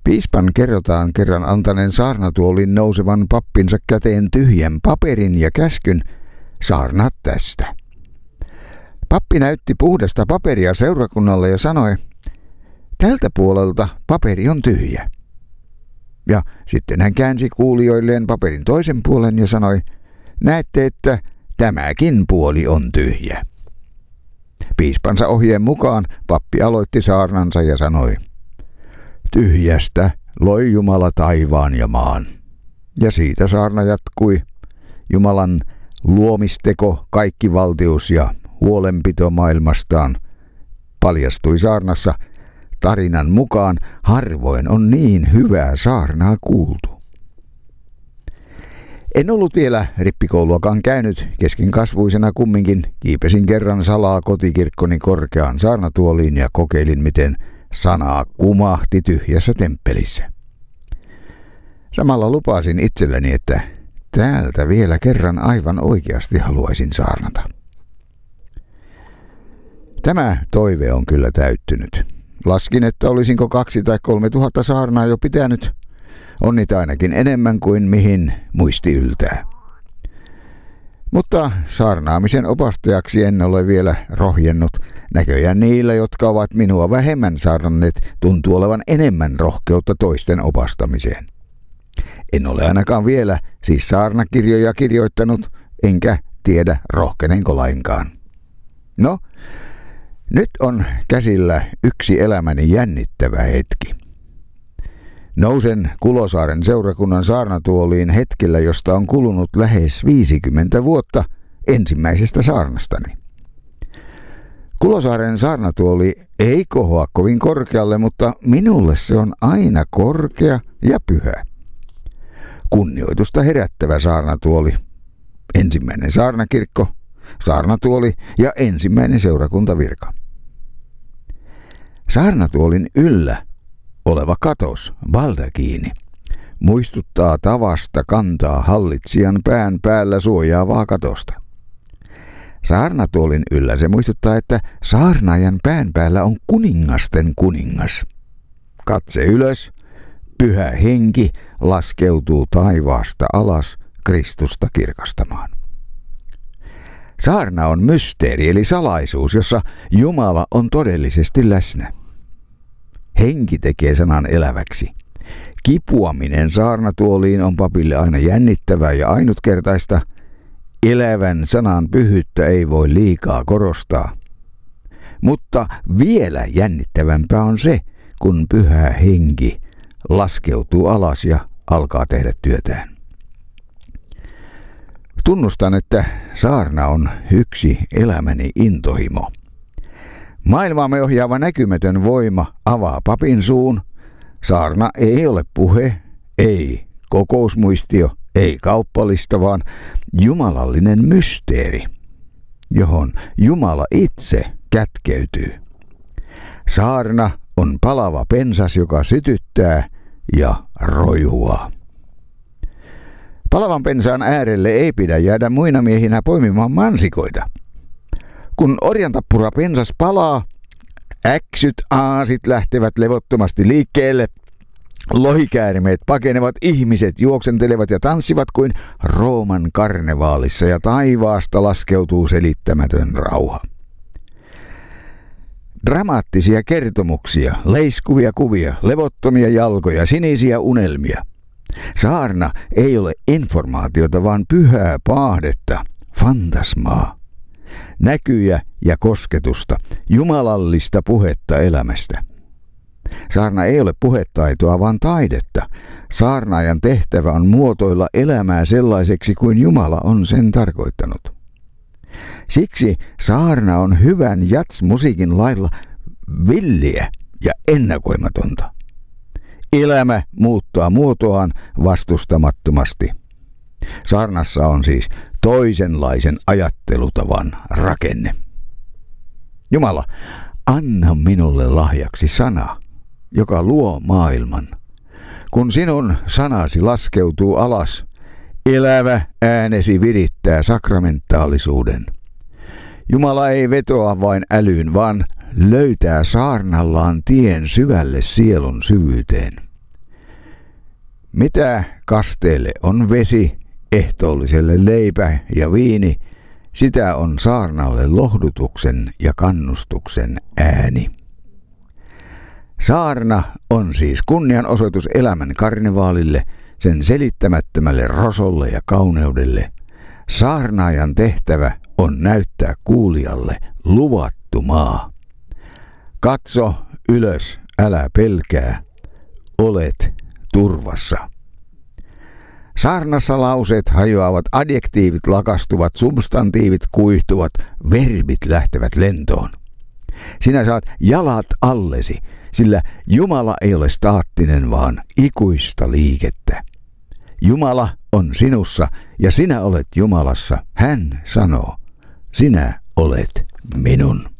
Piispan kerrotaan kerran antaneen saarnatuolin nousevan pappinsa käteen tyhjän paperin ja käskyn saarnaa tästä. Pappi näytti puhdasta paperia seurakunnalle ja sanoi, tältä puolelta paperi on tyhjä. Ja sitten hän käänsi kuulijoilleen paperin toisen puolen ja sanoi, näette, että tämäkin puoli on tyhjä. Piispansa ohjeen mukaan pappi aloitti saarnansa ja sanoi, tyhjästä loi Jumala taivaan ja maan. Ja siitä saarna jatkui, Jumalan luomisteko, kaikkivaltius ja huolenpito maailmastaan paljastui saarnassa. Tarinan mukaan harvoin on niin hyvää saarnaa kuultu. En ollut vielä rippikouluakaan käynyt, keskinkasvuisena kumminkin kiipesin kerran salaa kotikirkkoni korkeaan saarnatuoliin ja kokeilin, miten sanaa kumahti tyhjässä temppelissä. Samalla lupasin itselleni, että täältä vielä kerran aivan oikeasti haluaisin saarnata. Tämä toive on kyllä täyttynyt. Laskin, että olisinko 2 tai 3 tuhatta saarnaa jo pitänyt. On niitä ainakin enemmän kuin mihin muisti yltää. Mutta saarnaamisen opastajaksi en ole vielä rohjennut. Näköjään niillä, jotka ovat minua vähemmän saarnanneet, tuntuu olevan enemmän rohkeutta toisten opastamiseen. En ole ainakaan vielä siis saarnakirjoja kirjoittanut, enkä tiedä rohkenenko lainkaan. No, nyt on käsillä yksi elämäni jännittävä hetki. Nousen Kulosaaren seurakunnan saarnatuoliin hetkellä, josta on kulunut lähes 50 vuotta ensimmäisestä saarnastani. Kulosaaren saarnatuoli ei kohoa kovin korkealle, mutta minulle se on aina korkea ja pyhä. Kunnioitusta herättävä saarnatuoli, ensimmäinen saarnakirkko, saarnatuoli ja ensimmäinen seurakuntavirka. Saarnatuolin yllä oleva katos, baldakiini, muistuttaa tavasta kantaa hallitsijan pään päällä suojaavaa katosta. Saarnatuolin yllä se muistuttaa, että saarnaajan pään päällä on kuningasten kuningas. Katse ylös, pyhä henki laskeutuu taivaasta alas Kristusta kirkastamaan. Saarna on mysteeri eli salaisuus, jossa Jumala on todellisesti läsnä. Henki tekee sanan eläväksi. Kipuaminen saarnatuoliin on papille aina jännittävää ja ainutkertaista. Elävän sanan pyhyyttä ei voi liikaa korostaa. Mutta vielä jännittävämpää on se, kun pyhä henki laskeutuu alas ja alkaa tehdä työtään. Tunnustan, että saarna on yksi elämäni intohimo. Maailmaamme ohjaava näkymätön voima avaa papin suun. Saarna ei ole puhe, ei kokousmuistio, ei kauppalista, vaan jumalallinen mysteeri, johon Jumala itse kätkeytyy. Saarna on palava pensas, joka sytyttää ja roihuaa. Palavan pensaan äärelle ei pidä jäädä muina miehinä poimimaan mansikoita. Kun orjantappura pensas palaa, äksyt aasit lähtevät levottomasti liikkeelle. Lohikäärmeet pakenevat, ihmiset juoksentelevat ja tanssivat kuin Rooman karnevaalissa ja taivaasta laskeutuu selittämätön rauha. Dramaattisia kertomuksia, leiskuvia kuvia, levottomia jalkoja, sinisiä unelmia. Saarna ei ole informaatiota, vaan pyhää paahdetta, fantasmaa. Näkyjä ja kosketusta, jumalallista puhetta elämästä. Saarna ei ole puhetaitoa, vaan taidetta. Saarnaajan tehtävä on muotoilla elämää sellaiseksi kuin Jumala on sen tarkoittanut. Siksi saarna on hyvän jazz-musiikin lailla villiä ja ennakoimatonta. Elämä muuttaa muotoaan vastustamattomasti. Saarnassa on siis toisenlaisen ajattelutavan rakenne. Jumala, anna minulle lahjaksi sana, joka luo maailman. Kun sinun sanasi laskeutuu alas, elävä äänesi virittää sakramentaalisuuden. Jumala ei vetoa vain älyyn, vaan löytää saarnallaan tien syvälle sielun syvyyteen. Mitä kasteelle on vesi, ehtoolliselle leipä ja viini, sitä on saarnalle lohdutuksen ja kannustuksen ääni. Saarna on siis kunnianosoitus elämän karnevaalille, sen selittämättömälle rosolle ja kauneudelle. Saarnaajan tehtävä on näyttää kuulijalle luvattu maa. Katso ylös, älä pelkää, olet turvassa. Saarnassa lauseet hajoavat, adjektiivit lakastuvat, substantiivit kuihtuvat, verbit lähtevät lentoon. Sinä saat jalat allesi, sillä Jumala ei ole staattinen, vaan ikuista liikettä. Jumala on sinussa ja sinä olet Jumalassa. Hän sanoo, sinä olet minun.